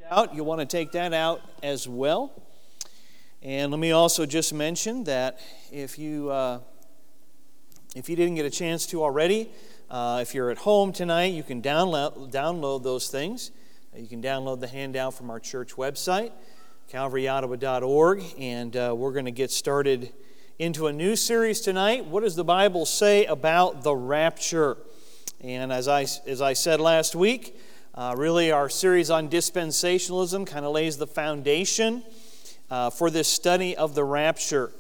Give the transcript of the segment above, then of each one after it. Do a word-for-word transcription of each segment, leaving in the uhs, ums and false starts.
out, you'll want to take that out as well. And let me also just mention that if you uh, if you didn't get a chance to already, uh, if you're at home tonight, you can download download those things. You can download the handout from our church website, calvary ottawa dot org, and uh, we're going to get started into a new series tonight. What does the Bible say about the rapture? And as I as I said last week, uh, really our series on dispensationalism kind of lays the foundation uh, for this study of the rapture.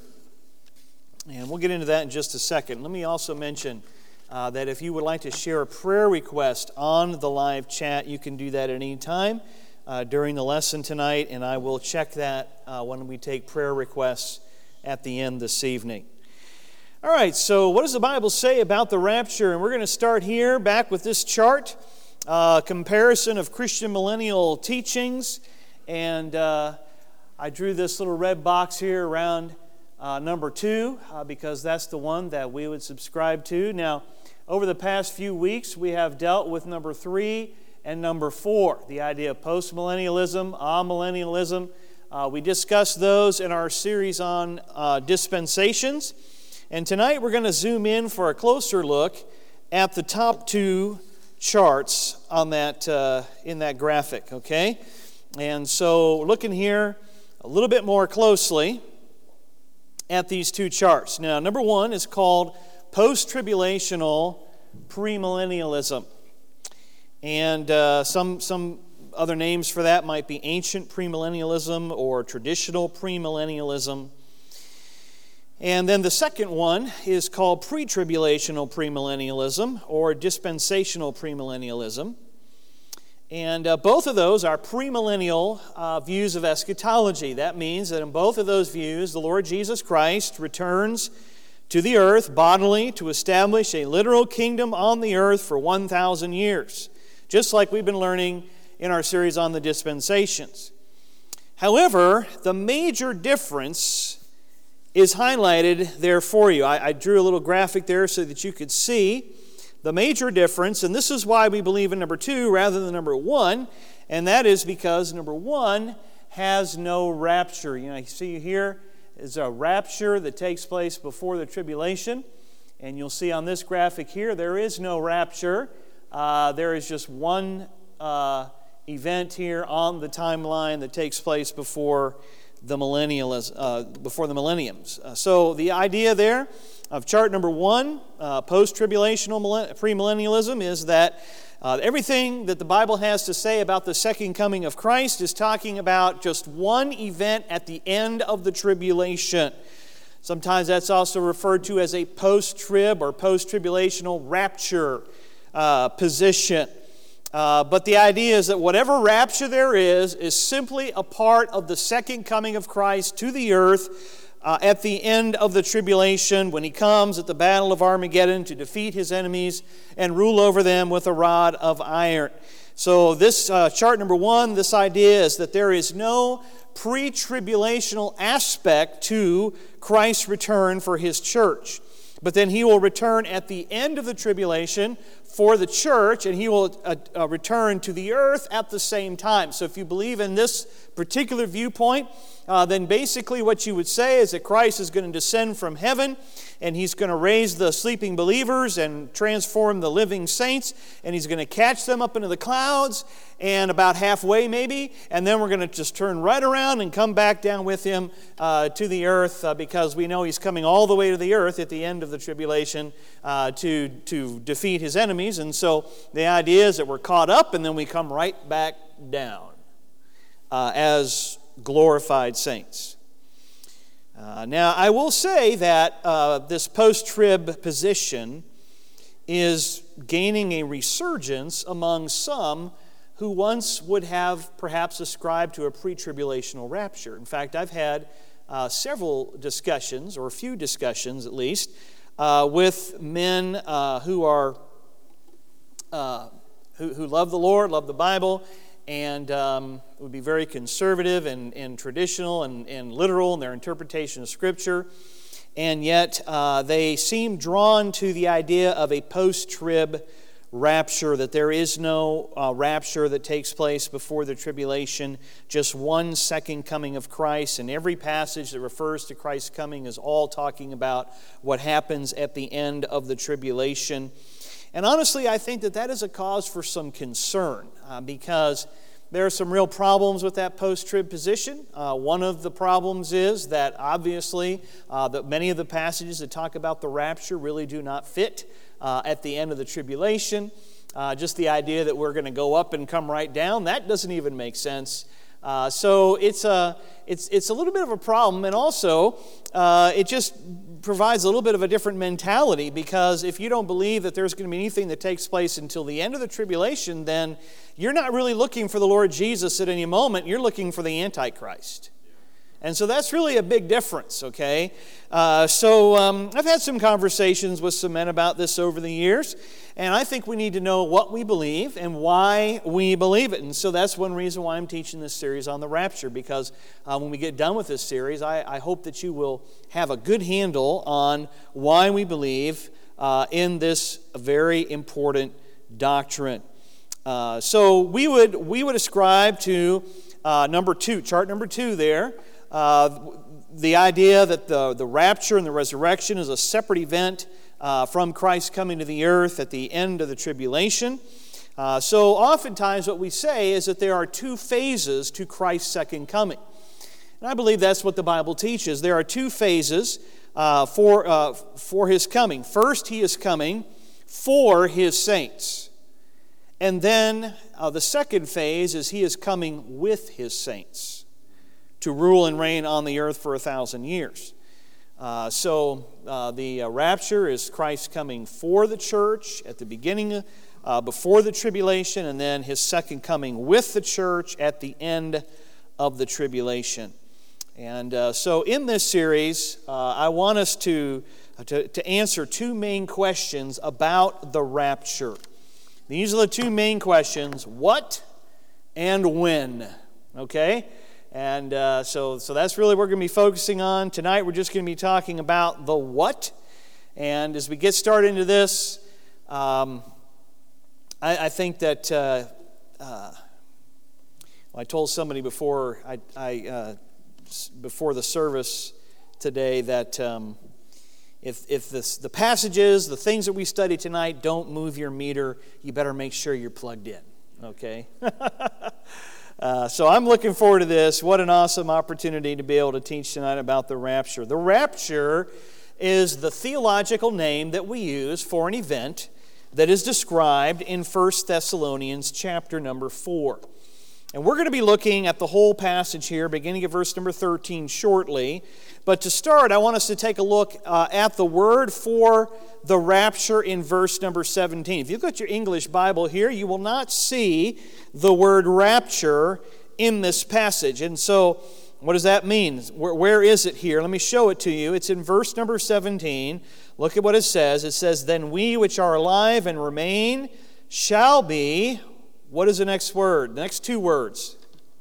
And we'll get into that in just a second. Let me also mention uh, that if you would like to share a prayer request on the live chat, you can do that at any time uh, during the lesson tonight, and I will check that uh, when we take prayer requests at the end this evening. All right, so what does the Bible say about the rapture? And we're going to start here back with this chart, uh, comparison of Christian millennial teachings. And uh, I drew this little red box here around uh, number two uh, because that's the one that we would subscribe to. Now, over the past few weeks, we have dealt with number three and number four, the idea of postmillennialism, amillennialism. Uh, we discussed those in our series on uh, dispensations. And tonight we're going to zoom in for a closer look at the top two charts on that uh, in that graphic, okay? And so looking here a little bit more closely at these two charts. Now, number one is called post-tribulational premillennialism. And uh, some some other names for that might be ancient premillennialism or traditional premillennialism. And then the second one is called pre-tribulational premillennialism or dispensational premillennialism. And uh, both of those are premillennial uh, views of eschatology. That means that in both of those views, the Lord Jesus Christ returns to the earth bodily to establish a literal kingdom on the earth for one thousand years, just like we've been learning in our series on the dispensations. However, the major difference is highlighted there for you. I, I drew a little graphic there so that you could see the major difference, and this is why we believe in number two rather than number one, and that is because number one has no rapture. You know, you see here is a rapture that takes place before the tribulation, and you'll see on this graphic here there is no rapture. Uh, there is just one uh, event here on the timeline that takes place before the millennials, uh, before the millenniums. Uh, so the idea there of chart number one, uh, post-tribulational premillennialism, is that uh, everything that the Bible has to say about the second coming of Christ is talking about just one event at the end of the tribulation. Sometimes that's also referred to as a post-trib or post-tribulational rapture uh, position. Uh, but the idea is that whatever rapture there is, is simply a part of the second coming of Christ to the earth uh, at the end of the tribulation when He comes at the battle of Armageddon to defeat His enemies and rule over them with a rod of iron. So this uh, chart number one, this idea is that there is no pre-tribulational aspect to Christ's return for His church. But then He will return at the end of the tribulation for the church, and He will uh, uh, return to the earth at the same time. So if you believe in this particular viewpoint, uh, then basically what you would say is that Christ is going to descend from heaven, and He's going to raise the sleeping believers and transform the living saints, and He's going to catch them up into the clouds, and about halfway maybe, and then we're going to just turn right around and come back down with Him uh, to the earth uh, because we know He's coming all the way to the earth at the end of the tribulation uh, to, to defeat His enemies. And so the idea is that we're caught up and then we come right back down uh, as glorified saints. Uh, now, I will say that uh, this post-trib position is gaining a resurgence among some who once would have perhaps ascribed to a pre-tribulational rapture. In fact, I've had uh, several discussions, or a few discussions at least, uh, with men uh, who are uh, who, who love the Lord, love the Bible, and um, would be very conservative and, and traditional and, and literal in their interpretation of Scripture. And yet uh, they seem drawn to the idea of a post-trib rapture, that there is no uh, rapture that takes place before the tribulation, just one second coming of Christ. And every passage that refers to Christ's coming is all talking about what happens at the end of the tribulation. And honestly, I think that that is a cause for some concern uh, because there are some real problems with that post-trib position. Uh, one of the problems is that obviously uh, that many of the passages that talk about the rapture really do not fit uh, at the end of the tribulation. Uh, just the idea that we're going to go up and come right down, that doesn't even make sense. Uh, so it's a, it's, it's a little bit of a problem, and also uh, it just provides a little bit of a different mentality, because if you don't believe that there's going to be anything that takes place until the end of the tribulation, then you're not really looking for the Lord Jesus at any moment. You're looking for the Antichrist. And so that's really a big difference, okay? Uh, so um, I've had some conversations with some men about this over the years, and I think we need to know what we believe and why we believe it. And so that's one reason why I'm teaching this series on the rapture, because uh, when we get done with this series, I, I hope that you will have a good handle on why we believe uh, in this very important doctrine. Uh, so we would we would ascribe to uh, number two, chart number two there, uh, the idea that the, the rapture and the resurrection is a separate event uh, from Christ coming to the earth at the end of the tribulation. Uh, so oftentimes what we say is that there are two phases to Christ's second coming. And I believe that's what the Bible teaches. There are two phases uh, for, uh, for His coming. First, He is coming for His saints. And then uh, the second phase is He is coming with His saints to rule and reign on the earth for a thousand years. Uh, so uh, the uh, rapture is Christ coming for the church at the beginning, uh, before the tribulation, and then His second coming with the church at the end of the tribulation. And uh, so in this series, uh, I want us to, to, to answer two main questions about the rapture. These are the two main questions: what and when. Okay? And uh, so, so that's really what we're going to be focusing on. Tonight we're just going to be talking about the what. And as we get started into this, um, I, I think that uh, uh, well, I told somebody before I, I uh, before the service today that um, if if this, the passages, the things that we study tonight don't move your meter, you better make sure you're plugged in. Okay. Uh, so I'm looking forward to this. What an awesome opportunity to be able to teach tonight about the rapture. The rapture is the theological name that we use for an event that is described in First Thessalonians chapter number four. And we're going to be looking at the whole passage here, beginning at verse number thirteen shortly. But to start, I want us to take a look uh, at the word for the rapture in verse number seventeen. If you've got your English Bible here, you will not see the word rapture in this passage. And so, what does that mean? Where, where is it here? Let me show it to you. It's in verse number seventeen. Look at what it says. It says, "Then we which are alive and remain shall be..." What is the next word? The next two words.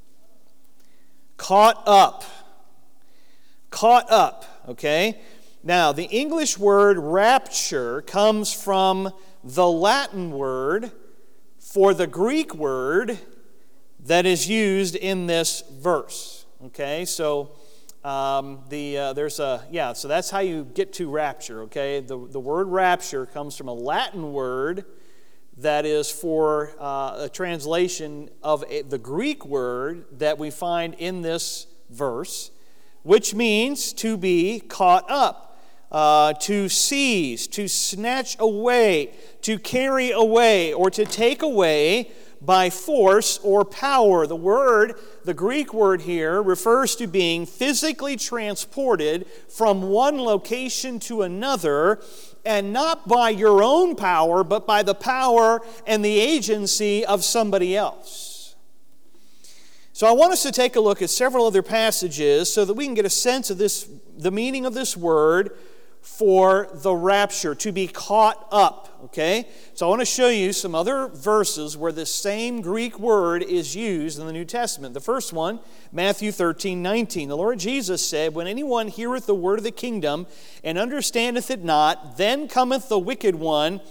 Caught up. Caught up, okay? Now, the English word rapture comes from the Latin word for the Greek word that is used in this verse, okay? So, um, the uh, there's a, yeah, so that's how you get to rapture, okay? The, the word rapture comes from a Latin word that is for uh, a translation of a, the Greek word that we find in this verse, which means to be caught up, uh, to seize, to snatch away, to carry away, or to take away by force or power. The word, the Greek word here, refers to being physically transported from one location to another, and not by your own power, but by the power and the agency of somebody else. So I want us to take a look at several other passages so that we can get a sense of this, the meaning of this word for the rapture, to be caught up, okay? So I want to show you some other verses where this same Greek word is used in the New Testament. The first one, Matthew thirteen nineteen. The Lord Jesus said, "When anyone heareth the word of the kingdom and understandeth it not, then cometh the wicked one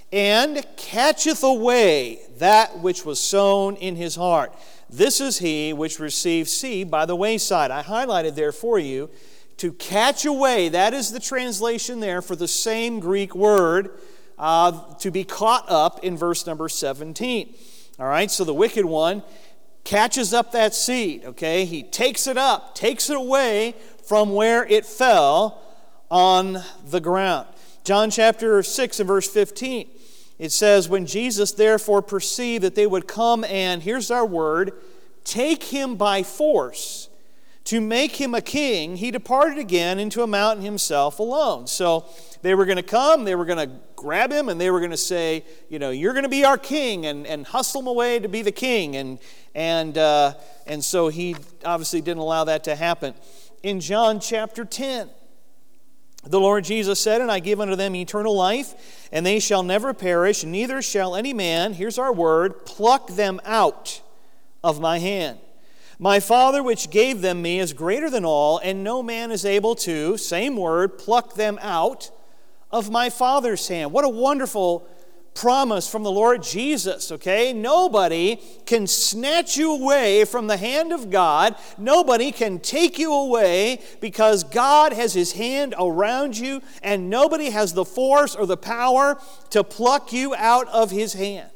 and catcheth away that which was sown in his heart. This is he which received seed by the wayside. I highlighted there for you, to catch away, that is the translation there for the same Greek word, uh, to be caught up in verse number seventeen. All right, so the wicked one catches up that seed, okay? He takes it up, takes it away from where it fell on the ground. John chapter six and verse fifteen, it says, when Jesus therefore perceived that they would come and, here's our word, take him by force to make him a king, he departed again into a mountain himself alone. So they were going to come, they were going to grab him, and they were going to say, you know, you're going to be our king, and, and hustle him away to be the king. And, and, uh, and so he obviously didn't allow that to happen. In John chapter ten, the Lord Jesus said, and I give unto them eternal life, and they shall never perish, neither shall any man, here's our word, pluck them out of my hand. My Father which gave them me is greater than all, and no man is able to, same word, pluck them out of my Father's hand. What a wonderful promise from the Lord Jesus, okay? Nobody can snatch you away from the hand of God. Nobody can take you away, because God has his hand around you, and nobody has the force or the power to pluck you out of his hand.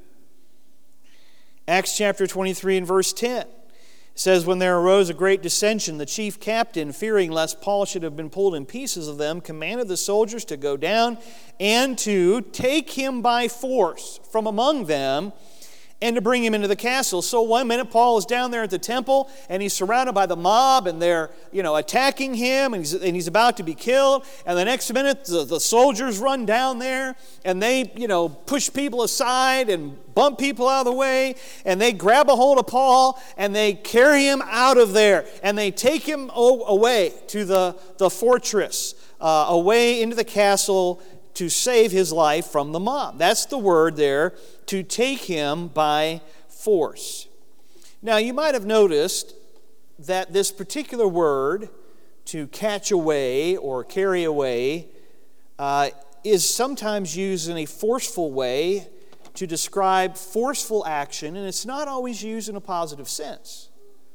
Acts chapter twenty-three and verse ten. It says, when there arose a great dissension, the chief captain, fearing lest Paul should have been pulled in pieces of them, commanded the soldiers to go down and to take him by force from among them and to bring him into the castle. So one minute Paul is down there at the temple, and he's surrounded by the mob, and they're, you know, attacking him, and he's, and he's about to be killed. And the next minute the, the soldiers run down there, and they, you know, push people aside and bump people out of the way, and they grab a hold of Paul, and they carry him out of there, and they take him away to the, the fortress, uh, away into the castle, to save his life from the mob. That's the word there, to take him by force. Now, you might have noticed that this particular word, to catch away or carry away, uh, is sometimes used in a forceful way to describe forceful action, and it's not always used in a positive sense.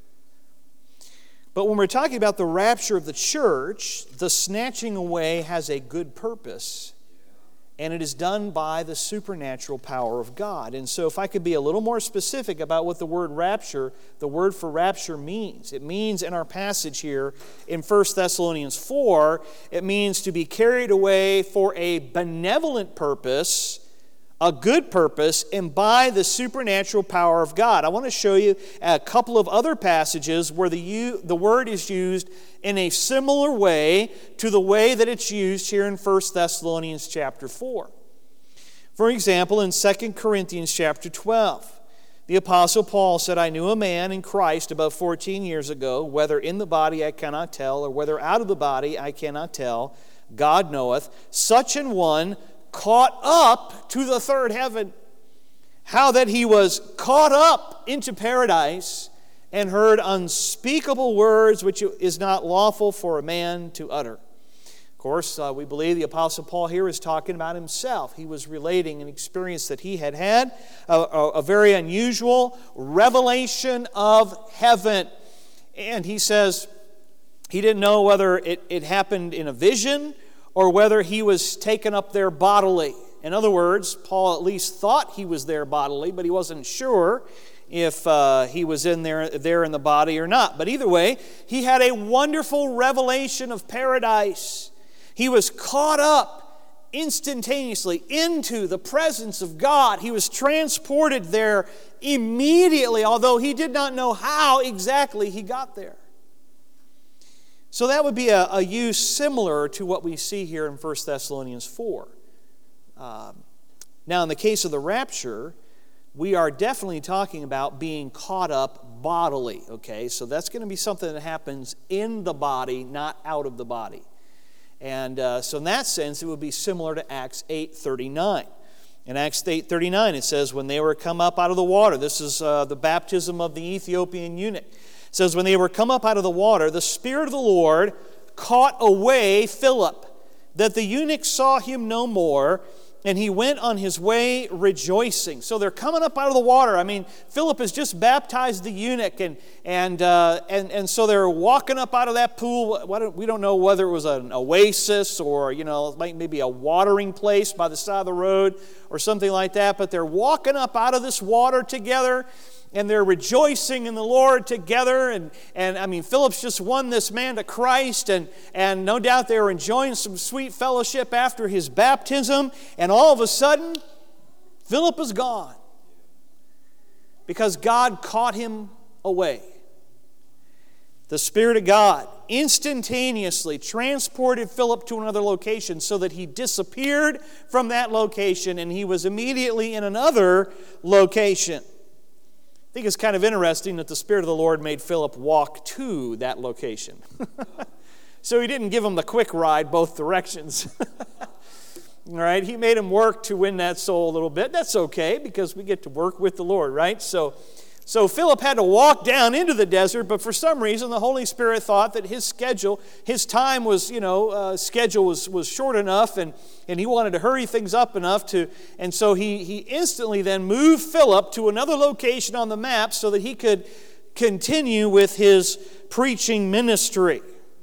But when we're talking about the rapture of the church, the snatching away has a good purpose, and it is done by the supernatural power of God. And so if I could be a little more specific about what the word rapture, the word for rapture means. It means in our passage here in First Thessalonians four, it means to be carried away for a benevolent purpose, a good purpose, and by the supernatural power of God. I want to show you a couple of other passages where the, the word is used in a similar way to the way that it's used here in First Thessalonians chapter four. For example, in Second Corinthians chapter twelve, the Apostle Paul said, I knew a man in Christ about fourteen years ago, whether in the body I cannot tell, or whether out of the body I cannot tell, God knoweth, such an one caught up to the third heaven, how that he was caught up into paradise, and heard unspeakable words which it is not lawful for a man to utter. Of course, uh, we believe the Apostle Paul here is talking about himself. He was relating an experience that he had had, a, a, a very unusual revelation of heaven. And he says he didn't know whether it, it happened in a vision or whether he was taken up there bodily. In other words, Paul at least thought he was there bodily, but he wasn't sure if uh, he was in there, there in the body or not. But either way, he had a wonderful revelation of paradise. He was caught up instantaneously into the presence of God. He was transported there immediately, although he did not know how exactly he got there. So that would be a, a use similar to what we see here in First Thessalonians four. Um, now, in the case of the rapture, we are definitely talking about being caught up bodily, okay? So that's going to be something that happens in the body, not out of the body. And uh, so in that sense, it would be similar to Acts eight thirty-nine. In Acts eight thirty-nine, it says, when they were come up out of the water, this is uh, the baptism of the Ethiopian eunuch. It says, when they were come up out of the water, the Spirit of the Lord caught away Philip, that the eunuch saw him no more, and he went on his way rejoicing. So they're coming up out of the water. I mean, Philip has just baptized the eunuch, and and uh, and and so they're walking up out of that pool. We don't know whether it was an oasis or, you know, maybe a watering place by the side of the road or something like that. But they're walking up out of this water together, and they're rejoicing in the Lord together. And, and I mean, Philip's just won this man to Christ, and, and no doubt they were enjoying some sweet fellowship after his baptism. And all of a sudden, Philip is gone because God caught him away. The Spirit of God instantaneously transported Philip to another location so that he disappeared from that location, and he was immediately in another location. I think it's kind of interesting that the Spirit of the Lord made Philip walk to that location. So he didn't give him the quick ride both directions. All right, he made him work to win that soul a little bit. That's okay, because we get to work with the Lord, right? So, so Philip had to walk down into the desert, but for some reason the Holy Spirit thought that his schedule, his time was, you know, uh, schedule was, was short enough, and, and he wanted to hurry things up enough to, and so he, he instantly then moved Philip to another location on the map so that he could continue with his preaching ministry.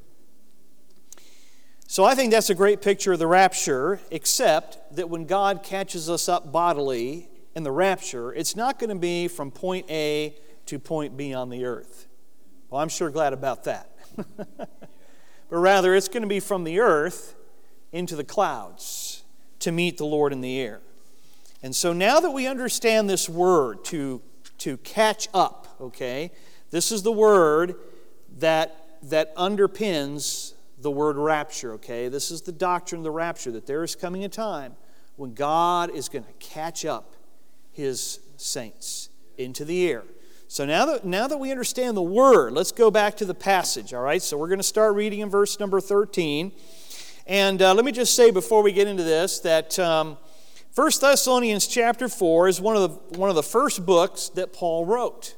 So I think that's a great picture of the rapture, except that when God catches us up bodily in the rapture, it's not going to be from point A to point B on the earth. Well, I'm sure glad about that. But rather, it's going to be from the earth into the clouds to meet the Lord in the air. And so now that we understand this word, to, to catch up, okay, this is the word that, that underpins the word rapture, okay? This is the doctrine of the rapture, that there is coming a time when God is going to catch up His saints into the air. So now that, now that we understand the word, let's go back to the passage, all right? So we're going to start reading in verse number thirteen. And uh, let me just say before we get into this that um, First Thessalonians chapter four is one of the, one of the first books that Paul wrote.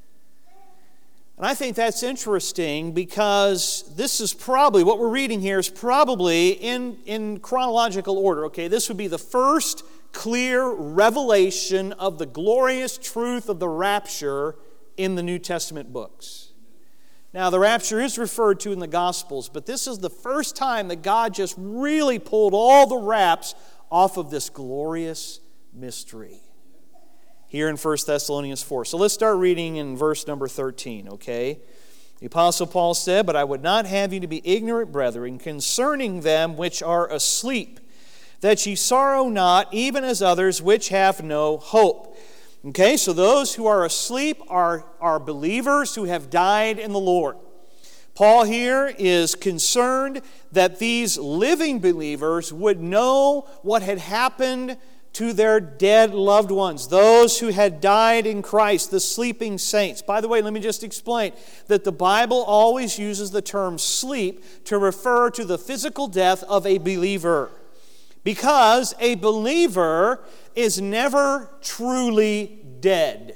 And I think that's interesting because this is probably, what we're reading here is probably in, in chronological order, okay? This would be the first clear revelation of the glorious truth of the rapture in the New Testament books. Now, the rapture is referred to in the Gospels, but this is the first time that God just really pulled all the wraps off of this glorious mystery here in First Thessalonians four. So let's start reading in verse number thirteen, okay? The Apostle Paul said, "But I would not have you to be ignorant, brethren, concerning them which are asleep, that ye sorrow not, even as others which have no hope." Okay, so those who are asleep are, are believers who have died in the Lord. Paul here is concerned that these living believers would know what had happened to their dead loved ones, those who had died in Christ, the sleeping saints. By the way, let me just explain that the Bible always uses the term sleep to refer to the physical death of a believer, because a believer is never truly dead.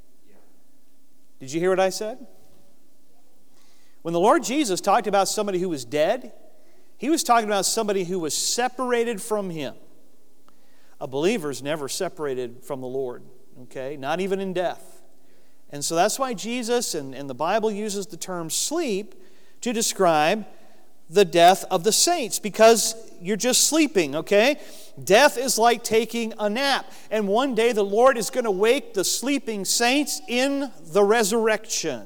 Did you hear what I said? When the Lord Jesus talked about somebody who was dead, He was talking about somebody who was separated from Him. A believer is never separated from the Lord, okay? Not even in death. And so that's why Jesus and, and the Bible uses the term sleep to describe the death of the saints, because you're just sleeping, okay? Death is like taking a nap. And one day the Lord is going to wake the sleeping saints in the resurrection.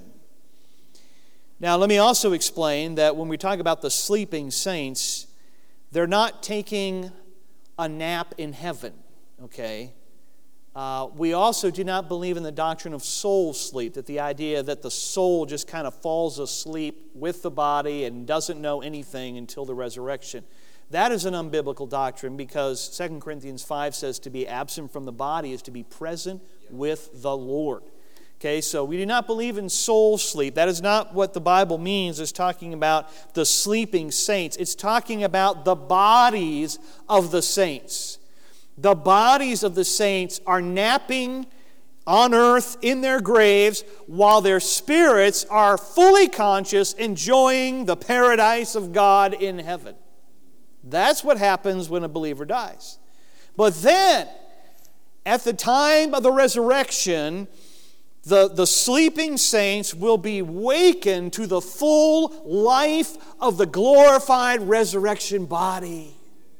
Now, let me also explain that when we talk about the sleeping saints, they're not taking a nap in heaven, okay? Uh, we also do not believe in the doctrine of soul sleep, that the idea that the soul just kind of falls asleep with the body and doesn't know anything until the resurrection. That is an unbiblical doctrine, because Second Corinthians five says to be absent from the body is to be present with the Lord. Okay, so we do not believe in soul sleep. That is not what the Bible means. It's talking about the sleeping saints. It's talking about the bodies of the saints. The bodies of the saints are napping on earth in their graves, while their spirits are fully conscious, enjoying the paradise of God in heaven. That's what happens when a believer dies. But then, at the time of the resurrection, the, the sleeping saints will be wakened to the full life of the glorified resurrection body.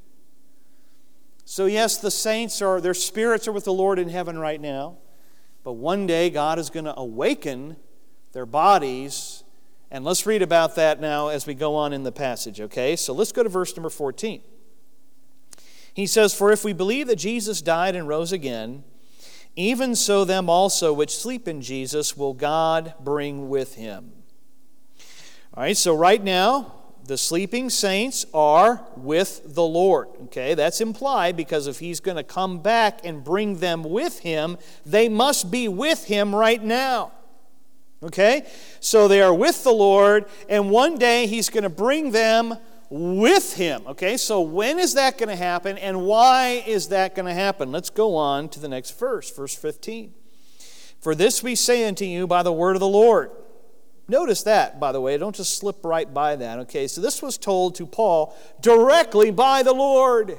So yes, the saints are, their spirits are with the Lord in heaven right now. But one day God is going to awaken their bodies. And let's read about that now as we go on in the passage, okay? So let's go to verse number fourteen. He says, "For if we believe that Jesus died and rose again, even so them also which sleep in Jesus will God bring with him." All right, so right now, the sleeping saints are with the Lord. Okay, that's implied because if he's going to come back and bring them with him, they must be with him right now. Okay, so they are with the Lord, and one day he's going to bring them with him. Okay, so when is that going to happen, and why is that going to happen? Let's go on to the next verse, verse fifteen. "For this we say unto you by the word of the Lord." Notice that, by the way. Don't just slip right by that. Okay, so this was told to Paul directly by the Lord.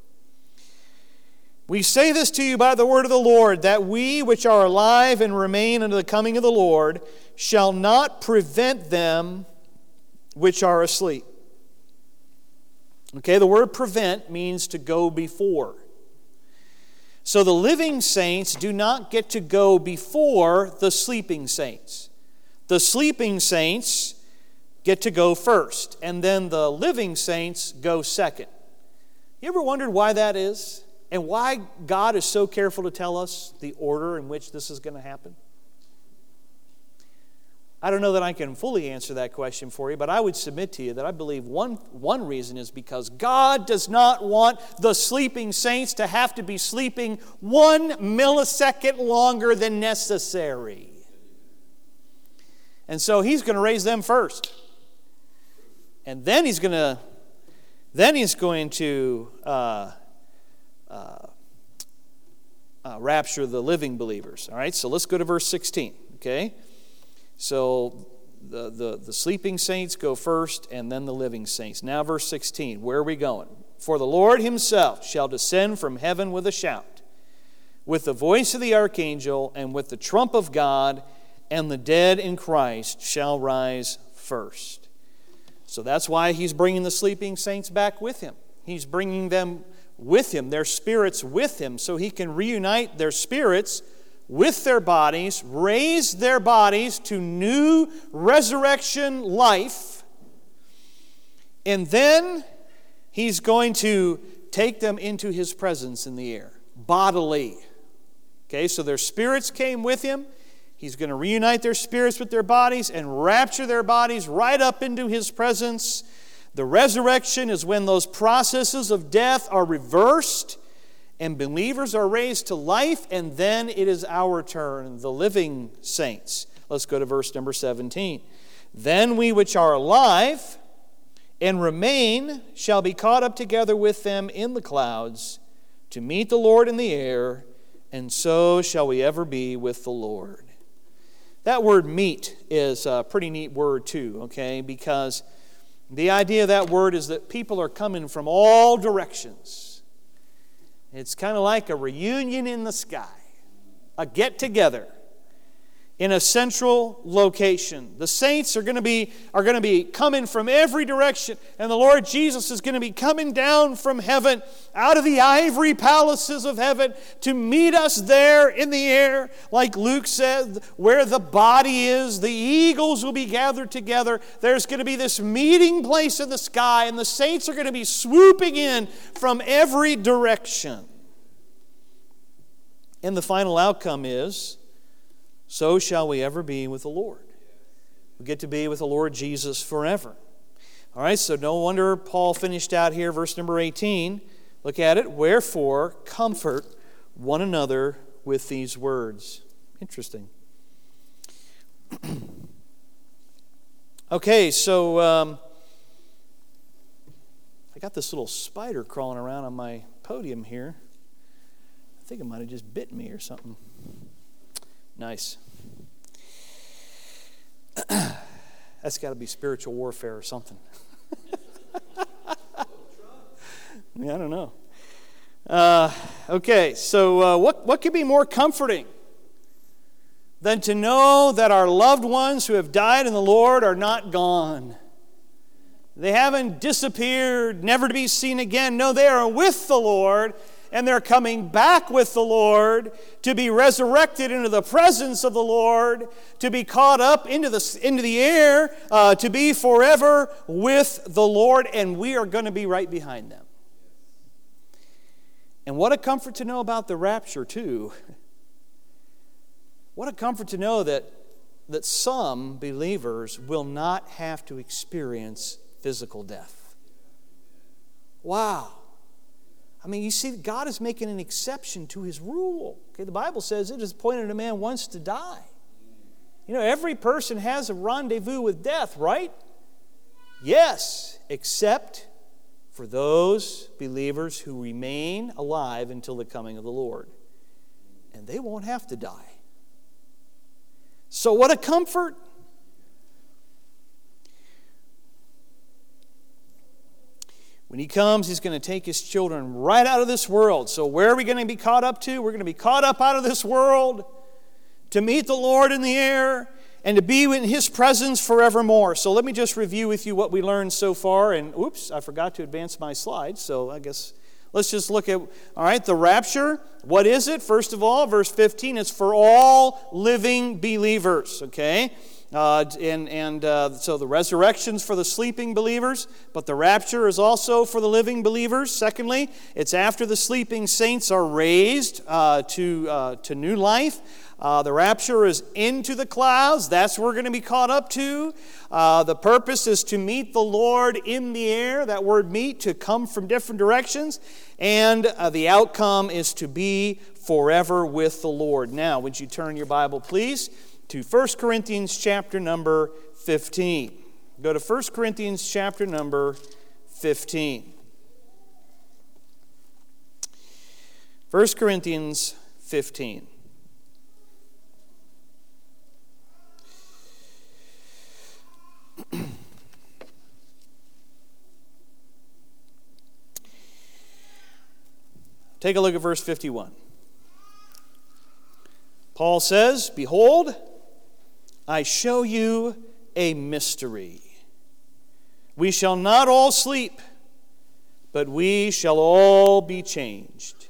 "We say this to you by the word of the Lord, that we which are alive and remain unto the coming of the Lord shall not prevent them which are asleep." Okay, the word prevent means to go before. So the living saints do not get to go before the sleeping saints. The sleeping saints get to go first, and then the living saints go second. You ever wondered why that is? And why God is so careful to tell us the order in which this is going to happen? I don't know that I can fully answer that question for you, but I would submit to you that I believe one, one reason is because God does not want the sleeping saints to have to be sleeping one millisecond longer than necessary. And so he's going to raise them first. And then he's going to, then he's going to uh, uh, uh, rapture the living believers. All right, so let's go to verse sixteen. Okay, so the, the, the sleeping saints go first, and then the living saints. Now verse sixteen, where are we going? "For the Lord himself shall descend from heaven with a shout, with the voice of the archangel, and with the trump of God, and the dead in Christ shall rise first." So that's why he's bringing the sleeping saints back with him. He's bringing them with him, their spirits with him, so he can reunite their spirits with their bodies, raise their bodies to new resurrection life, and then he's going to take them into his presence in the air, bodily. Okay, so their spirits came with him. He's going to reunite their spirits with their bodies and rapture their bodies right up into his presence. The resurrection is when those processes of death are reversed and believers are raised to life, and then it is our turn, the living saints. Let's go to verse number seventeen. "Then we which are alive and remain shall be caught up together with them in the clouds to meet the Lord in the air, and so shall we ever be with the Lord." That word "meet" is a pretty neat word too, okay? Because the idea of that word is that people are coming from all directions. It's kind of like a reunion in the sky, a get-together in a central location. The saints are going to be are going to be coming from every direction, and the Lord Jesus is going to be coming down from heaven, out of the ivory palaces of heaven, to meet us there in the air. Like Luke said, where the body is, the eagles will be gathered together. There's going to be this meeting place in the sky, and the saints are going to be swooping in from every direction. And the final outcome is, so shall we ever be with the Lord. We get to be with the Lord Jesus forever. All right, so no wonder Paul finished out here, verse number eighteen. Look at it. "Wherefore, comfort one another with these words." Interesting. Okay, so um, I got this little spider crawling around on my podium here. I think it might have just bit me or something. Nice. That's got to be spiritual warfare or something. Yeah, I don't know. Uh, okay, so uh, what, what could be more comforting than to know that our loved ones who have died in the Lord are not gone? They haven't disappeared, never to be seen again. No, they are with the Lord, and they're coming back with the Lord to be resurrected into the presence of the Lord, to be caught up into the, into the air, uh, to be forever with the Lord, and we are going to be right behind them. And what a comfort to know about the rapture, too. What a comfort to know that, that some believers will not have to experience physical death. Wow. I mean, you see, God is making an exception to His rule. Okay, the Bible says it is appointed a man once to die. You know, every person has a rendezvous with death, right? Yes, except for those believers who remain alive until the coming of the Lord. And they won't have to die. So what a comfort. When He comes, He's going to take His children right out of this world. So where are we going to be caught up to? We're going to be caught up out of this world to meet the Lord in the air and to be in His presence forevermore. So let me just review with you what we learned so far. And oops, I forgot to advance my slides. So I guess let's just look at, all right, the rapture. What is it? First of all, verse fifteen, it's for all living believers, okay? Uh, and and uh, so the resurrection's for the sleeping believers, but the rapture is also for the living believers. Secondly, it's after the sleeping saints are raised uh, to uh, to new life. Uh, the rapture is into the clouds. That's where we're going to be caught up to. Uh, the purpose is to meet the Lord in the air. That word meet, to come from different directions. And uh, the outcome is to be forever with the Lord. Now, would you turn your Bible, please, to First Corinthians chapter number fifteen. Go to First Corinthians chapter number fifteen. First Corinthians fifteen. Take a look at verse fifty-one. Paul says, "Behold, I show you a mystery. We shall not all sleep, but we shall all be changed."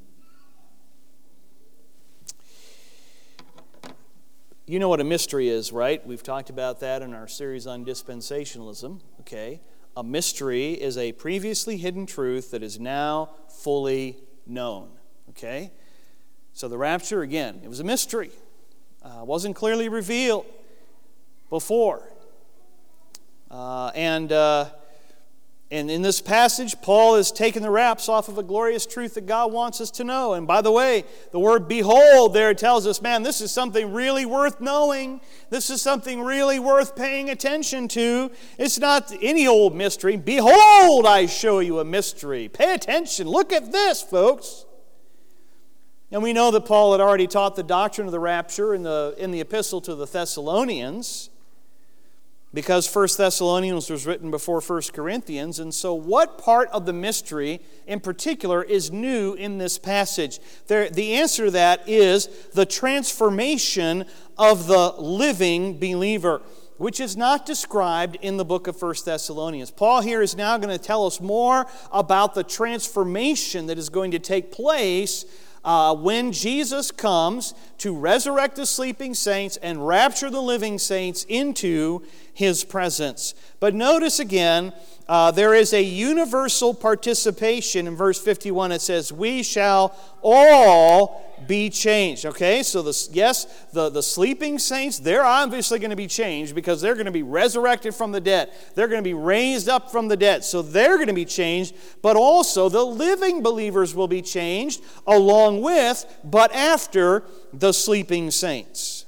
You know what a mystery is, right? We've talked about that in our series on dispensationalism, okay? A mystery is a previously hidden truth that is now fully known, okay? So the rapture, again, it was a mystery. Uh, wasn't clearly revealed before. Uh, and, uh, and in this passage, Paul has taken the wraps off of a glorious truth that God wants us to know. And by the way, the word behold there tells us, man, this is something really worth knowing. This is something really worth paying attention to. It's not any old mystery. Behold, I show you a mystery. Pay attention. Look at this, folks. And we know that Paul had already taught the doctrine of the rapture in the, in the epistle to the Thessalonians, because First Thessalonians was written before First Corinthians. And so what part of the mystery in particular is new in this passage? There, the answer to that is the transformation of the living believer, which is not described in the book of First Thessalonians. Paul here is now going to tell us more about the transformation that is going to take place Uh, when Jesus comes to resurrect the sleeping saints and rapture the living saints into His presence. But notice again, uh, there is a universal participation. In verse fifty-one it says, "We shall all be changed." Okay, so the, yes, the, the sleeping saints, they're obviously going to be changed because they're going to be resurrected from the dead. They're going to be raised up from the dead. So they're going to be changed, but also the living believers will be changed along with, but after the sleeping saints.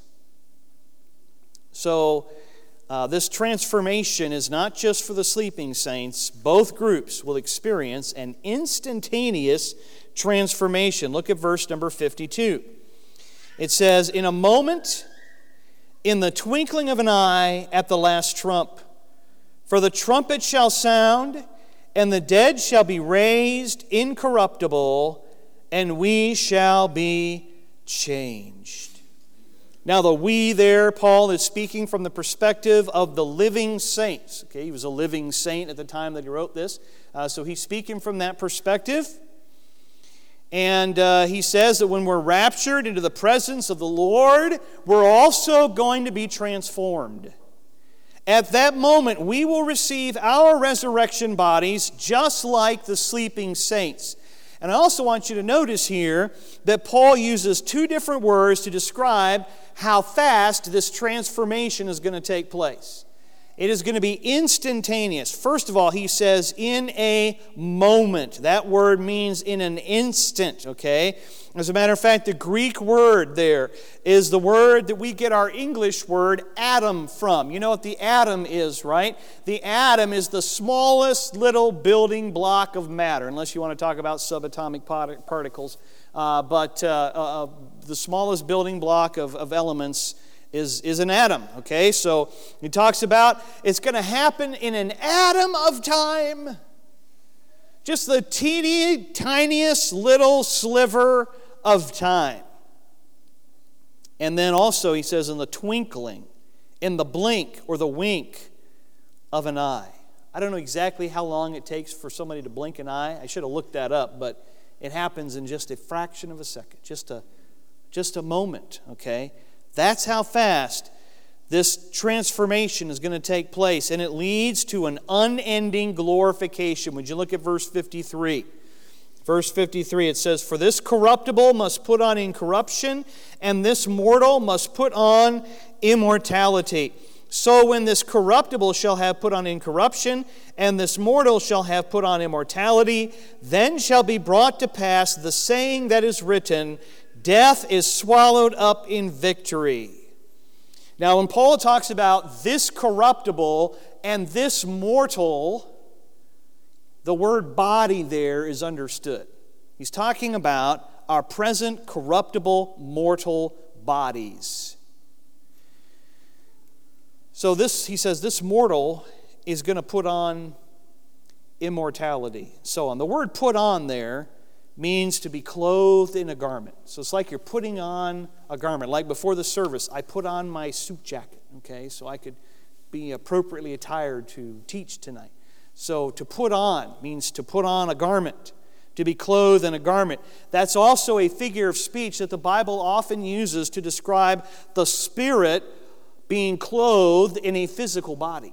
So uh, this transformation is not just for the sleeping saints. Both groups will experience an instantaneous transformation. Look at verse number fifty-two. It says, "In a moment, in the twinkling of an eye, at the last trump, for the trumpet shall sound, And the dead shall be raised incorruptible, and we shall be changed. Now the we there, Paul is speaking from the perspective of the living saints. Okay, he was a living saint at the time that he wrote this. Uh, so he's speaking from that perspective. And uh, he says that when we're raptured into the presence of the Lord, we're also going to be transformed. At that moment, we will receive our resurrection bodies just like the sleeping saints. And I also want you to notice here that Paul uses two different words to describe how fast this transformation is going to take place. It is going to be instantaneous. First of all, he says, in a moment. That word means in an instant, okay? As a matter of fact, the Greek word there is the word that we get our English word atom from. You know what the atom is, right? The atom is the smallest little building block of matter, unless you want to talk about subatomic particles. Uh, but uh, uh, the smallest building block of, of elements is, is an atom, okay? So he talks about it's going to happen in an atom of time. Just the teeny, tiniest little sliver of time. And then also he says in the twinkling, in the blink or the wink of an eye. I don't know exactly how long it takes for somebody to blink an eye. I should have looked that up, but it happens in just a fraction of a second, just a, just a moment, okay? That's how fast this transformation is going to take place, and it leads to an unending glorification. Would you look at verse fifty-three? Verse fifty-three, it says, "For this corruptible must put on incorruption, and this mortal must put on immortality. So when this corruptible shall have put on incorruption, and this mortal shall have put on immortality, then shall be brought to pass the saying that is written, death is swallowed up in victory." Now, when Paul talks about this corruptible and this mortal, the word body there is understood. He's talking about our present corruptible, mortal bodies. So this, he says, this mortal is going to put on immortality. So on. The word put on there means to be clothed in a garment. So it's like you're putting on a garment. Like before the service, I put on my suit jacket, okay, so I could be appropriately attired to teach tonight. So to put on means to put on a garment, to be clothed in a garment. That's also a figure of speech that the Bible often uses to describe the Spirit being clothed in a physical body.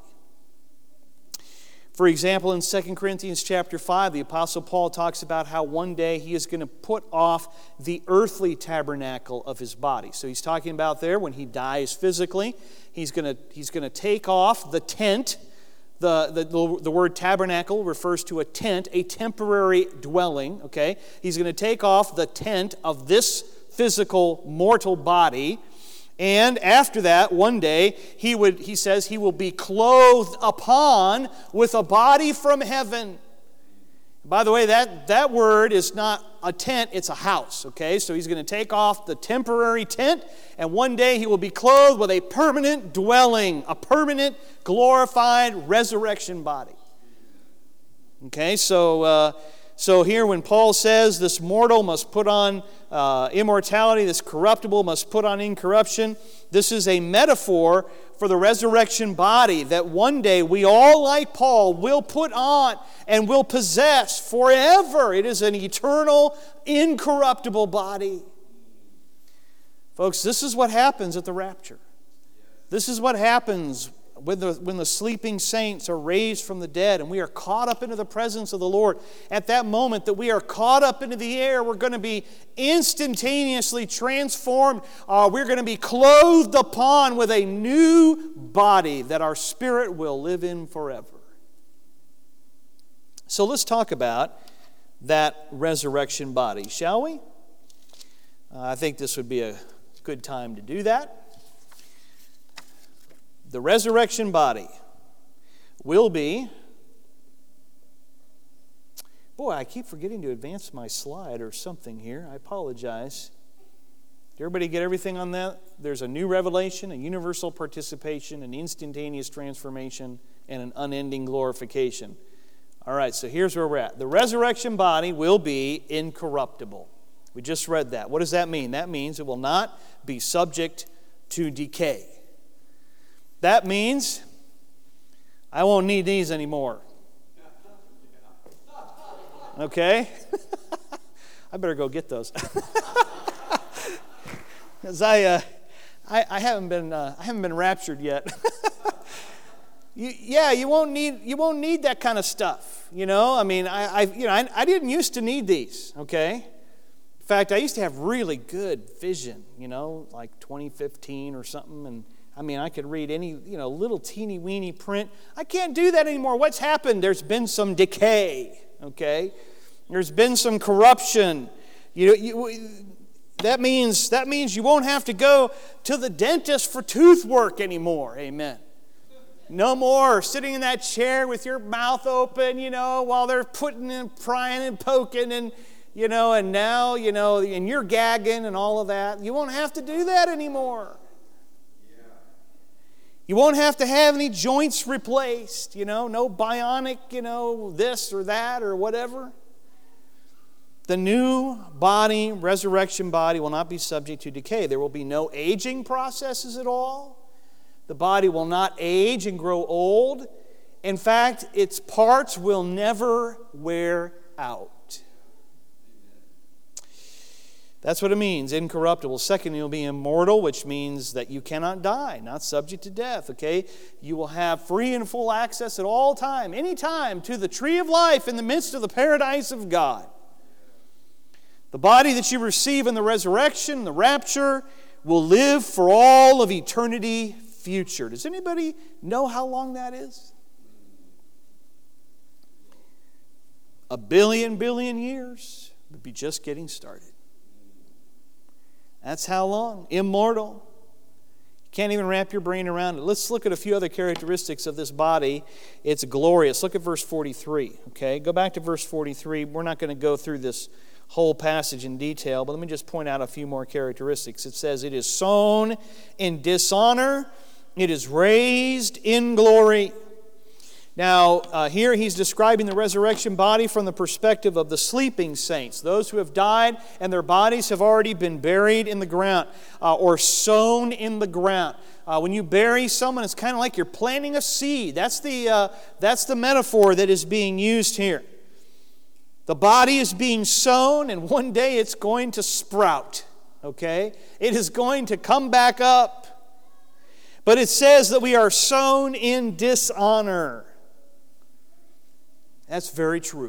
For example, in Second Corinthians chapter five, the Apostle Paul talks about how one day he is going to put off the earthly tabernacle of his body. So he's talking about there when he dies physically, he's going to, he's going to take off the tent. The, the, the word tabernacle refers to a tent, a temporary dwelling, okay? He's going to take off the tent of this physical mortal body. And after that, one day, he would, he says, he will be clothed upon with a body from heaven. By the way, that, that word is not a tent, it's a house, okay? So he's going to take off the temporary tent, and one day he will be clothed with a permanent dwelling, a permanent, glorified resurrection body. Okay, so... Uh, So here when Paul says this mortal must put on uh, immortality, this corruptible must put on incorruption, this is a metaphor for the resurrection body that one day we all, like Paul, will put on and will possess forever. It is an eternal, incorruptible body. Folks, this is what happens at the rapture. This is what happens When the, when the sleeping saints are raised from the dead and we are caught up into the presence of the Lord. At that moment that we are caught up into the air, we're going to be instantaneously transformed. Uh, we're going to be clothed upon with a new body that our spirit will live in forever. So let's talk about that resurrection body, shall we? Uh, I think this would be a good time to do that. The resurrection body will be... Boy, I keep forgetting to advance my slide or something here. I apologize. Did everybody get everything on that? There's a new revelation, a universal participation, an instantaneous transformation, and an unending glorification. All right, so here's where we're at. The resurrection body will be incorruptible. We just read that. What does that mean? That means it will not be subject to decay. That means I won't need these anymore. Okay? I better go get those. Because I, uh, I, I haven't been, uh, I haven't been raptured yet. you, yeah, you won't need, you won't need that kind of stuff. You know, I mean, I, I you know, I, I didn't used to need these. Okay. In fact, I used to have really good vision, you know, like twenty fifteen or something. And I mean, I could read any, you know, little teeny weeny print. I can't do that anymore. What's happened? There's been some decay, okay? There's been some corruption. You, you, that means, that means you won't have to go to the dentist for tooth work anymore. Amen. No more sitting in that chair with your mouth open, you know, while they're putting and prying and poking and, you know, and now, you know, and you're gagging and all of that. You won't have to do that anymore. Yeah. You won't have to have any joints replaced, you know, no bionic, you know, this or that or whatever. The new body, resurrection body, will not be subject to decay. There will be no aging processes at all. The body will not age and grow old. In fact, its parts will never wear out. That's what it means, incorruptible. Second, you'll be immortal, which means that you cannot die, not subject to death, okay? You will have free and full access at all time, any time, to the tree of life in the midst of the paradise of God. The body that you receive in the resurrection, the rapture, will live for all of eternity future. Does anybody know how long that is? A billion, billion years would be just getting started. That's how long. Immortal. You can't even wrap your brain around it. Let's look at a few other characteristics of this body. It's glorious. Look at verse forty-three. Okay, go back to verse forty-three. We're not going to go through this whole passage in detail, but let me just point out a few more characteristics. It says, it is sown in dishonor, it is raised in glory. Now, uh, here he's describing the resurrection body from the perspective of the sleeping saints, those who have died and their bodies have already been buried in the ground uh, or sown in the ground. Uh, when you bury someone, it's kind of like you're planting a seed. That's the, uh, that's the metaphor that is being used here. The body is being sown, and one day it's going to sprout, okay? It is going to come back up. But it says that we are sown in dishonor. That's very true.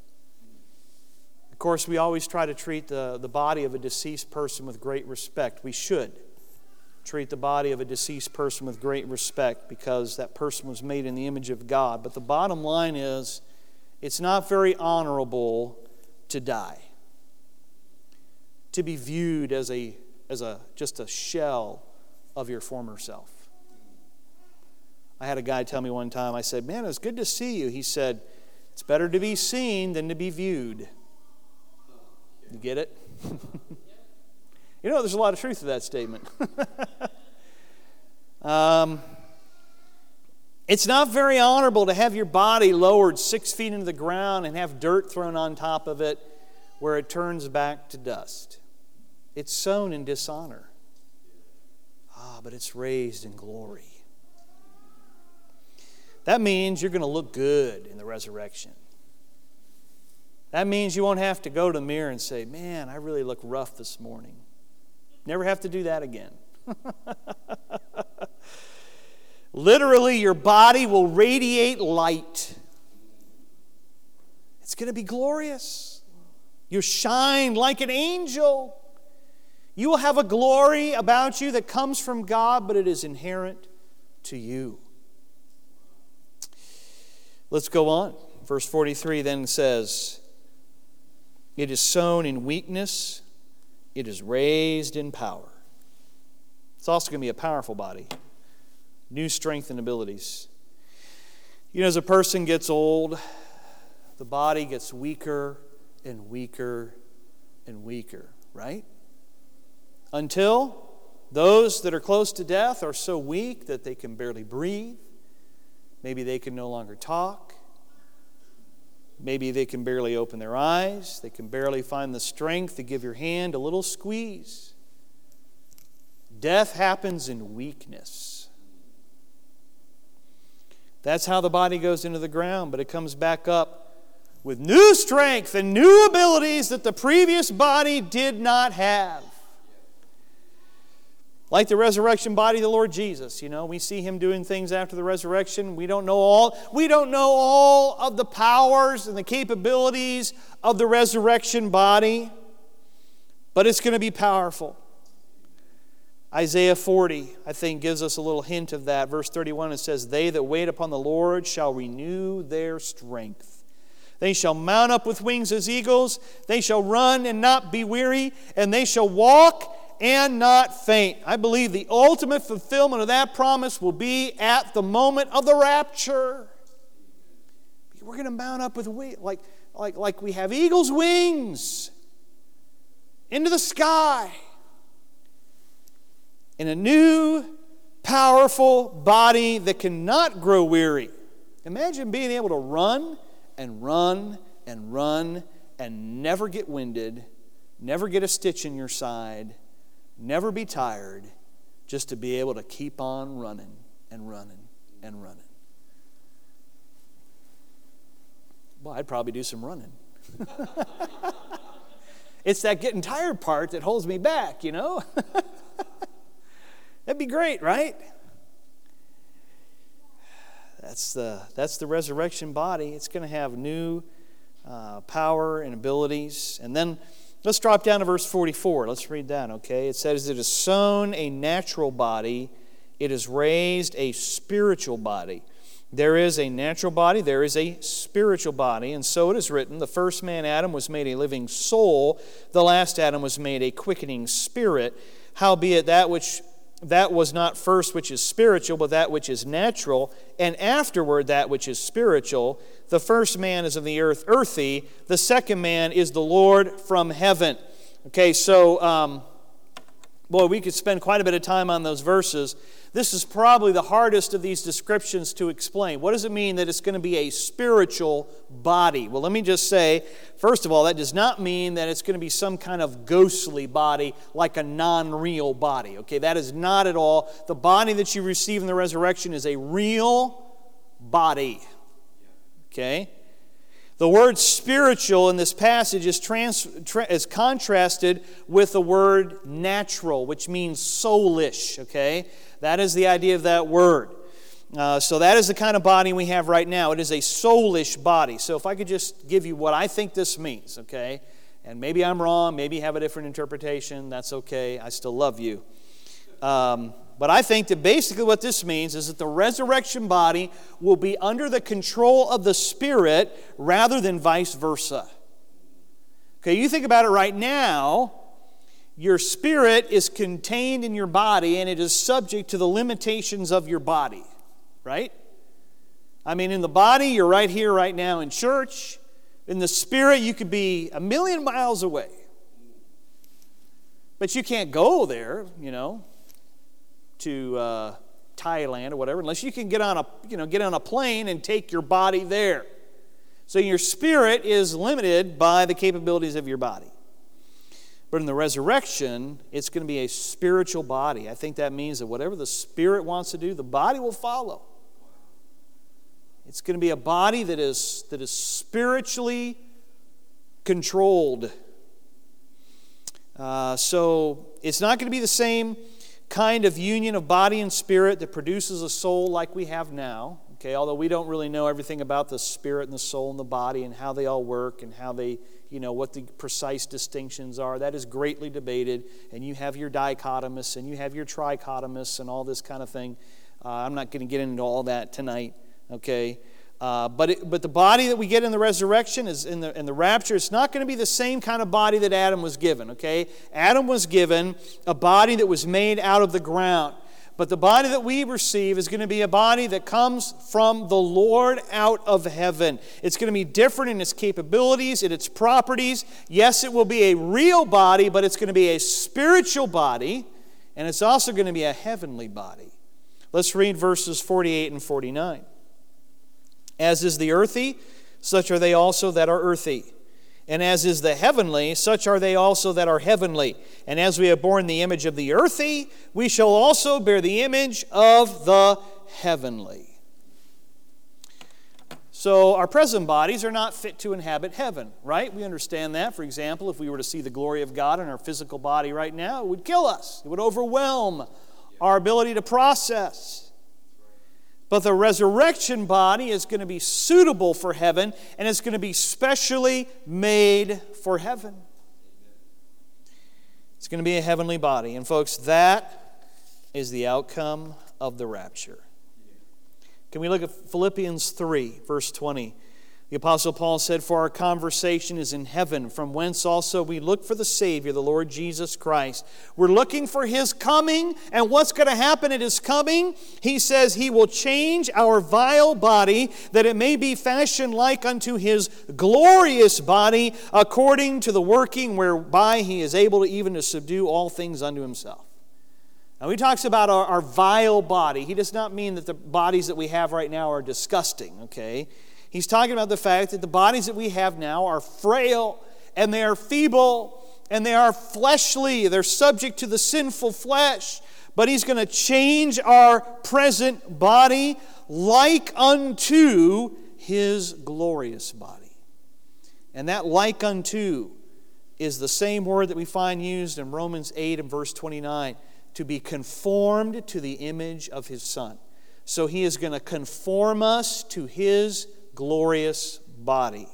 Of course, we always try to treat the, the body of a deceased person with great respect. We should treat the body of a deceased person with great respect because that person was made in the image of God. But the bottom line is, it's not very honorable to die, to be viewed as a as a just a shell of your former self. I had a guy tell me one time, I said, man, it was good to see you. He said, it's better to be seen than to be viewed. You get it? You know, there's a lot of truth to that statement. um, it's not very honorable to have your body lowered six feet into the ground and have dirt thrown on top of it where it turns back to dust. It's sown in dishonor. Ah, but it's raised in glory. That means you're going to look good in the resurrection. That means you won't have to go to the mirror and say, man, I really look rough this morning. Never have to do that again. Literally, your body will radiate light. It's going to be glorious. You shine like an angel. You will have a glory about you that comes from God, but it is inherent to you. Let's go on. Verse forty-three then says, it is sown in weakness, it is raised in power. It's also going to be a powerful body. New strength and abilities. You know, as a person gets old, the body gets weaker and weaker and weaker, right? Until those that are close to death are so weak that they can barely breathe. Maybe they can no longer talk. Maybe they can barely open their eyes. They can barely find the strength to give your hand a little squeeze. Death happens in weakness. That's how the body goes into the ground, but it comes back up with new strength and new abilities that the previous body did not have. Like the resurrection body of the Lord Jesus, you know, we see Him doing things after the resurrection. We don't know all, we don't know all of the powers and the capabilities of the resurrection body, but it's going to be powerful. Isaiah forty, I think, gives us a little hint of that. Verse thirty-one, it says, "They that wait upon the Lord shall renew their strength. They shall mount up with wings as eagles. They shall run and not be weary, and they shall walk and not faint." I believe the ultimate fulfillment of that promise will be at the moment of the rapture. We're going to mount up with wings, like, like, like we have eagles' wings into the sky in a new, powerful body that cannot grow weary. Imagine being able to run and run and run and never get winded, never get a stitch in your side, never be tired, just to be able to keep on running and running and running. Well, I'd probably do some running. It's that getting tired part that holds me back, you know? That'd be great, right? That's the, that's the resurrection body. It's going to have new uh, power and abilities. And then let's drop down to verse forty-four. Let's read that, okay? It says, "It is sown a natural body. It is raised a spiritual body. There is a natural body. There is a spiritual body. And so it is written, the first man, Adam, was made a living soul. The last Adam was made a quickening spirit. Howbeit that which... That was not first which is spiritual, but that which is natural, and afterward that which is spiritual. The first man is of the earth, earthy. The second man is the Lord from heaven." Okay, so, um, boy, we could spend quite a bit of time on those verses. This is probably the hardest of these descriptions to explain. What does it mean that it's going to be a spiritual body? Well, let me just say, first of all, that does not mean that it's going to be some kind of ghostly body like a non-real body. Okay, that is not at all. The body that you receive in the resurrection is a real body. Okay? The word spiritual in this passage is, trans, tra, is contrasted with the word natural, which means soulish, okay? That is the idea of that word. Uh, so that is the kind of body we have right now. It is a soulish body. So if I could just give you what I think this means, okay? And maybe I'm wrong, maybe you have a different interpretation. That's okay. I still love you. Um, but I think that basically what this means is that the resurrection body will be under the control of the Spirit rather than vice versa. Okay, you think about it right now. Your spirit is contained in your body and it is subject to the limitations of your body, right? I mean, in the body, you're right here, right now in church. In the spirit, you could be a million miles away. But you can't go there, you know, to uh, Thailand or whatever, unless you can get on a, you know, get on a plane and take your body there. So your spirit is limited by the capabilities of your body. But in the resurrection, it's going to be a spiritual body. I think that means that whatever the Spirit wants to do, the body will follow. It's going to be a body that is, that is spiritually controlled. Uh, so it's not going to be the same kind of union of body and spirit that produces a soul like we have now. Okay, although we don't really know everything about the spirit and the soul and the body and how they all work and how they, you know, what the precise distinctions are. That is greatly debated. And you have your dichotomists and you have your trichotomists and all this kind of thing. Uh, I'm not going to get into all that tonight. Okay, uh, but it, but the body that we get in the resurrection is in the in the rapture. It's not going to be the same kind of body that Adam was given. Okay, Adam was given a body that was made out of the ground. But the body that we receive is going to be a body that comes from the Lord out of heaven. It's going to be different in its capabilities, in its properties. Yes, it will be a real body, but it's going to be a spiritual body, and it's also going to be a heavenly body. Let's read verses forty-eight and forty-nine. "As is the earthy, such are they also that are earthy. And as is the heavenly, such are they also that are heavenly. And as we have borne the image of the earthy, we shall also bear the image of the heavenly. So our present bodies are not fit to inhabit heaven, right? We understand that. For example, if we were to see the glory of God in our physical body right now, it would kill us. It would overwhelm our ability to process. But the resurrection body is going to be suitable for heaven, and it's going to be specially made for heaven. It's going to be a heavenly body. And folks, that is the outcome of the rapture. Can we look at Philippians three, verse twenty? The Apostle Paul said, "For our conversation is in heaven, from whence also we look for the Savior, the Lord Jesus Christ." We're looking for His coming, and what's going to happen at His coming? He says He will change our vile body, that it may be fashioned like unto His glorious body, according to the working whereby He is able to even to subdue all things unto Himself. Now, he talks about our, our vile body. He does not mean that the bodies that we have right now are disgusting, okay? He's talking about the fact that the bodies that we have now are frail, and they are feeble, and they are fleshly. They're subject to the sinful flesh. But He's going to change our present body like unto His glorious body. And that like unto is the same word that we find used in Romans eight and verse twenty-nine. To be conformed to the image of His Son. So He is going to conform us to His glorious body.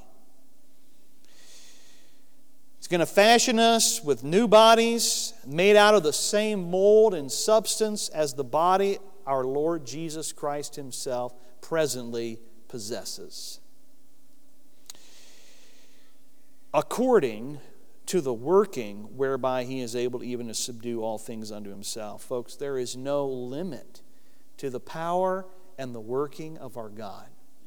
He's going to fashion us with new bodies made out of the same mold and substance as the body our Lord Jesus Christ Himself presently possesses. According to the working whereby He is able even to subdue all things unto Himself. Folks, there is no limit to the power and the working of our God.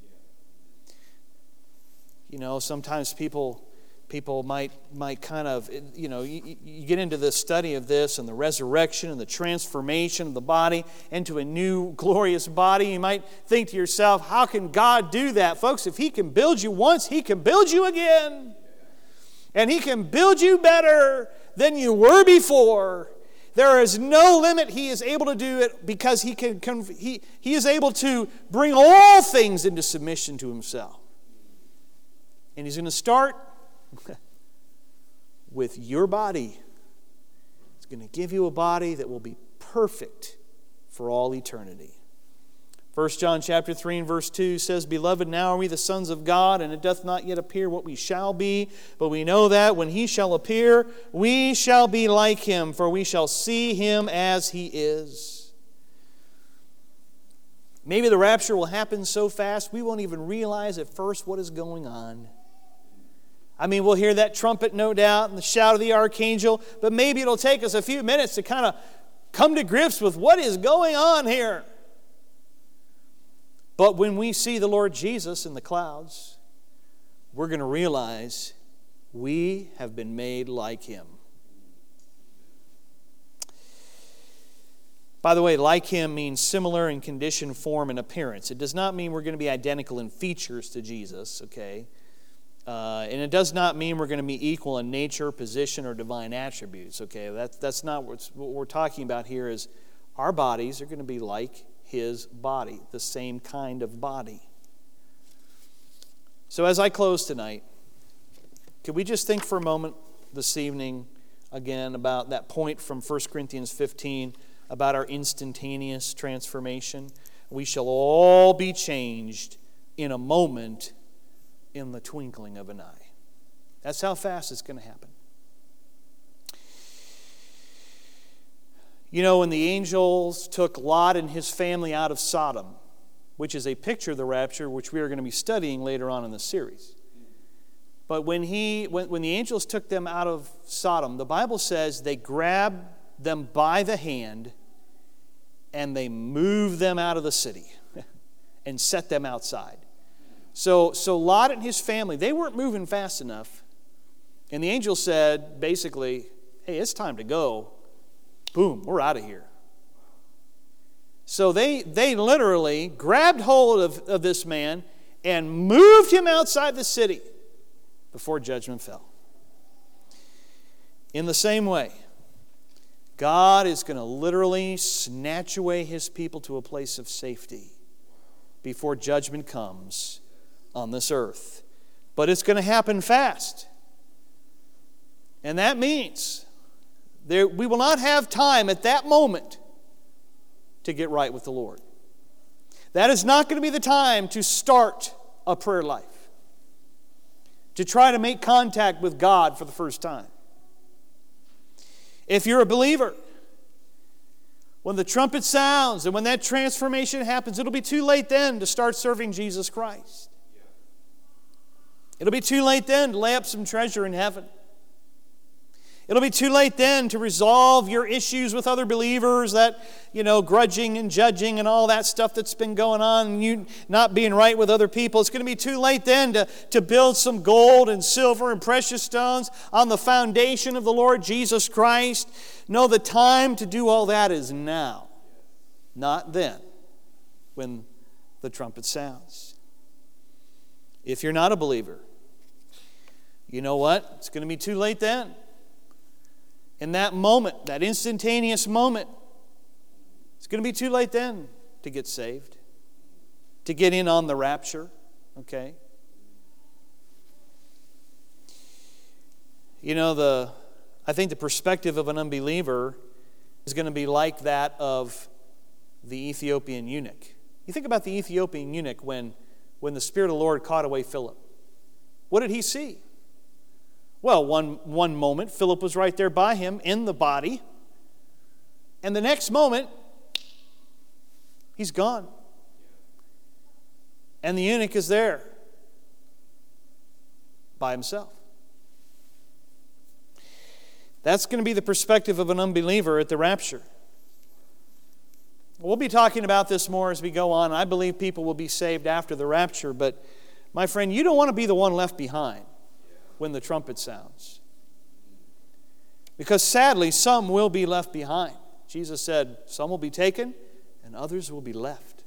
You know, sometimes people people might might kind of, you know, you, you get into the study of this and the resurrection and the transformation of the body into a new glorious body. You might think to yourself, how can God do that? Folks, if He can build you once, He can build you again. And He can build you better than you were before. There is no limit. He is able to do it because He can. He, he is able to bring all things into submission to Himself. And He's going to start with your body. He's going to give you a body that will be perfect for all eternity. First John chapter three and verse two says, "Beloved, now are we the sons of God, and it doth not yet appear what we shall be. But we know that when He shall appear, we shall be like Him, for we shall see Him as He is." Maybe the rapture will happen so fast we won't even realize at first what is going on. I mean, we'll hear that trumpet, no doubt, and the shout of the archangel, but maybe it'll take us a few minutes to kind of come to grips with what is going on here. But when we see the Lord Jesus in the clouds, we're going to realize we have been made like Him. By the way, like Him means similar in condition, form, and appearance. It does not mean we're going to be identical in features to Jesus, okay? Uh, and it does not mean we're going to be equal in nature, position, or divine attributes, okay? That's, that's not what we're talking about here is our bodies are going to be like His body, the same kind of body. So as I close tonight, could we just think for a moment this evening again about that point from First Corinthians fifteen about our instantaneous transformation? We shall all be changed in a moment, in the twinkling of an eye. That's how fast it's going to happen. You know, when the angels took Lot and his family out of Sodom, which is a picture of the rapture, which we are going to be studying later on in the series. But when he, when, when the angels took them out of Sodom, the Bible says they grabbed them by the hand and they moved them out of the city and set them outside. So, so Lot and his family, they weren't moving fast enough. And the angel said, basically, hey, it's time to go. Boom, we're out of here. So they, they literally grabbed hold of, of this man and moved him outside the city before judgment fell. In the same way, God is going to literally snatch away his people to a place of safety before judgment comes on this earth. But it's going to happen fast. And that means there, we will not have time at that moment to get right with the Lord. That is not going to be the time to start a prayer life, to try to make contact with God for the first time. If you're a believer, when the trumpet sounds and when that transformation happens, it'll be too late then to start serving Jesus Christ. It'll be too late then to lay up some treasure in heaven. It'll be too late then to resolve your issues with other believers, that, you know, grudging and judging and all that stuff that's been going on, and you not being right with other people. It's going to be too late then to, to build some gold and silver and precious stones on the foundation of the Lord Jesus Christ. No, the time to do all that is now, not then, when the trumpet sounds. If you're not a believer, you know what? It's going to be too late then. In that moment, that instantaneous moment, it's going to be too late then to get saved, to get in on the rapture, okay? You know, the I think the perspective of an unbeliever is going to be like that of the Ethiopian eunuch. You think about the Ethiopian eunuch when, when the Spirit of the Lord caught away Philip. What did he see? Well, one, one moment, Philip was right there by him in the body. And the next moment, he's gone. And the eunuch is there by himself. That's going to be the perspective of an unbeliever at the rapture. We'll be talking about this more as we go on. I believe people will be saved after the rapture. But, my friend, you don't want to be the one left behind when the trumpet sounds. Because sadly, some will be left behind. Jesus said, some will be taken and others will be left.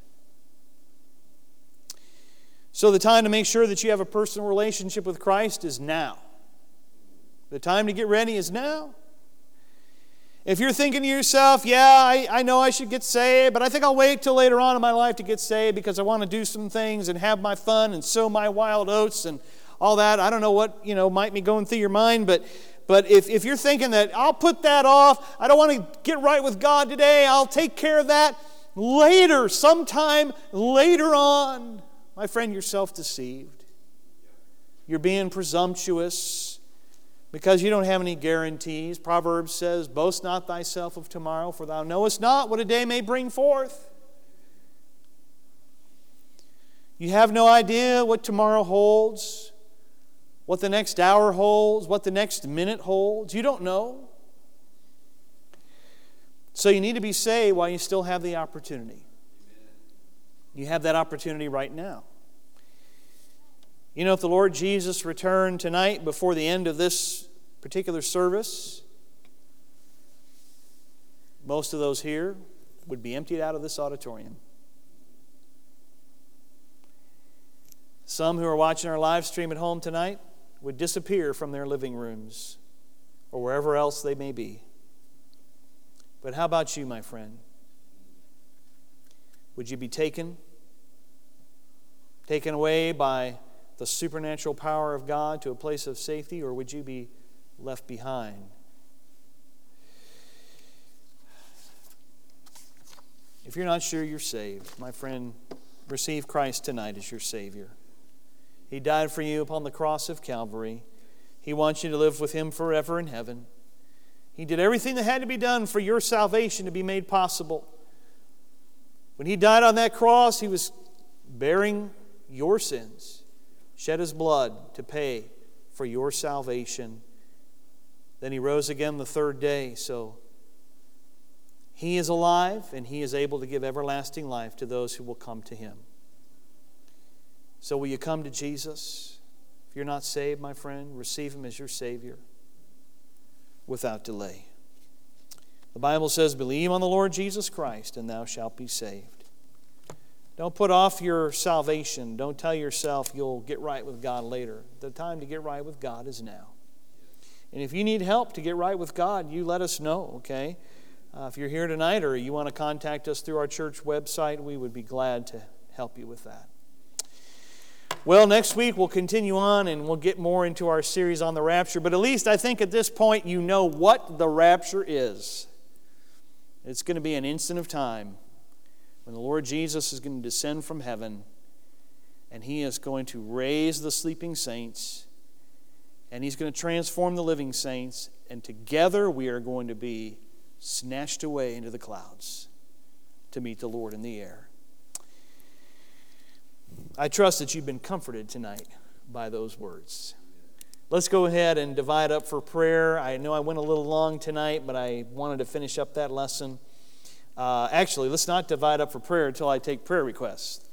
So the time to make sure that you have a personal relationship with Christ is now. The time to get ready is now. If you're thinking to yourself, yeah, I, I know I should get saved, but I think I'll wait till later on in my life to get saved because I want to do some things and have my fun and sow my wild oats and all that. I don't know what, you know, might be going through your mind, but but if, if you're thinking that I'll put that off, I don't want to get right with God today, I'll take care of that later, sometime later on, my friend, you're self-deceived. You're being presumptuous because you don't have any guarantees. Proverbs says, boast not thyself of tomorrow, for thou knowest not what a day may bring forth. You have no idea what tomorrow holds, what the next hour holds, what the next minute holds. You don't know. So you need to be saved while you still have the opportunity. You have that opportunity right now. You know, if the Lord Jesus returned tonight before the end of this particular service, most of those here would be emptied out of this auditorium. Some who are watching our live stream at home tonight would disappear from their living rooms or wherever else they may be. But how about you, my friend? Would you be taken? Taken away by the supernatural power of God to a place of safety, or would you be left behind? If you're not sure you're saved, my friend, receive Christ tonight as your Savior. He died for you upon the cross of Calvary. He wants you to live with Him forever in heaven. He did everything that had to be done for your salvation to be made possible. When He died on that cross, He was bearing your sins, shed His blood to pay for your salvation. Then He rose again the third day. So He is alive and He is able to give everlasting life to those who will come to Him. So will you come to Jesus? If you're not saved, my friend, receive Him as your Savior without delay. The Bible says, believe on the Lord Jesus Christ and thou shalt be saved. Don't put off your salvation. Don't tell yourself you'll get right with God later. The time to get right with God is now. And if you need help to get right with God, you let us know, okay? Uh, if you're here tonight or you want to contact us through our church website, we would be glad to help you with that. Well, next week we'll continue on and we'll get more into our series on the rapture. But at least I think at this point you know what the rapture is. It's going to be an instant of time when the Lord Jesus is going to descend from heaven and He is going to raise the sleeping saints and He's going to transform the living saints, and together we are going to be snatched away into the clouds to meet the Lord in the air. I trust that you've been comforted tonight by those words. Let's go ahead and divide up for prayer. I know I went a little long tonight, but I wanted to finish up that lesson. Uh, actually, let's not divide up for prayer until I take prayer requests.